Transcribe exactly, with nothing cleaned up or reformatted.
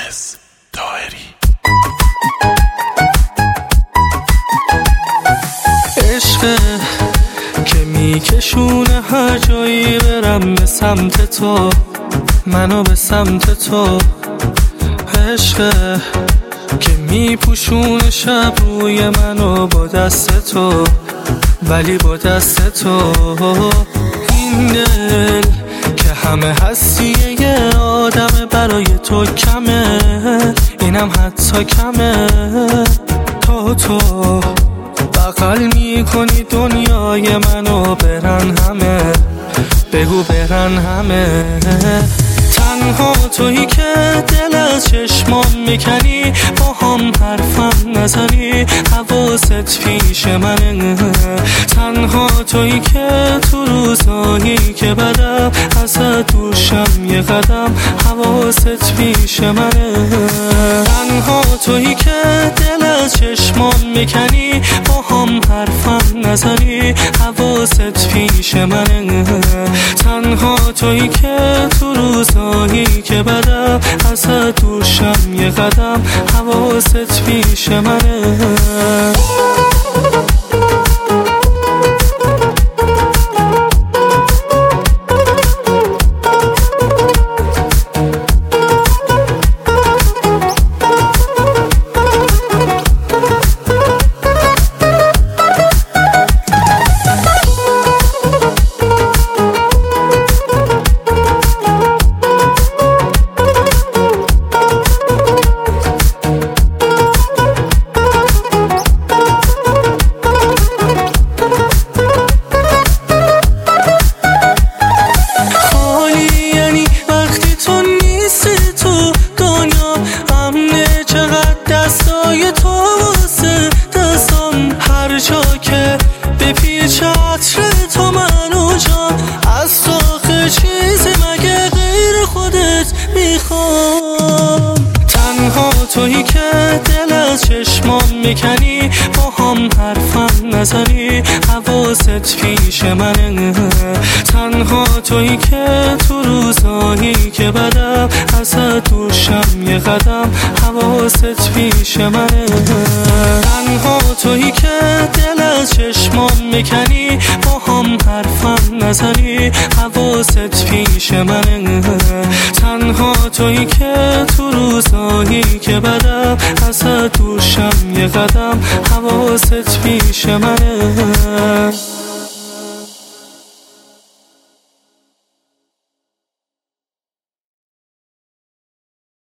حافظ طاهری. عشقه که میکشونه هر جایی برم به سمت تو، منو به سمت تو. عشقه که میپوشونه شب روی منو با دست تو، ولی با دست تو. این دل که همه هستی یه آدم برای تو کمه، اینم حتی کمه. تا تو بغل میکنی دنیای منو برن همه، بگو برن همه. تنها تویی که دل از چشمام میکنی، با هم حرفم نزنی، حواست پیش منه. تنها تویی که تو روزایی که بدم ازت دوشم یه قدم، حواست پیش منه. تنها تویی که دل از چشمام میکنی، با هم حرفم نزنی، حواست پیش منه. تنها تویی که تو روزایی که بدم ازت دوشم یه قدم، حواست پیش منه. دستای تو واسه دستم، هر جا که بپیچه عطر تو منو جان، از تو آخه چیزی مگه غیر خودت میخوام. تنها تویی که دل از چشمام میکنی، با هم حرفم نزنی، حواست پیش منه. تنها تویی که تو روزایی که بدم ازت دوشم یه قدم، حواست پیش منه. تنها تویی که دل از چشمام میکنی، با هم حرفم نزنی، حواست پیش منه. تنها تویی که تو روزایی که بدم ازت دوشم یه قدم، حواست پیش منه.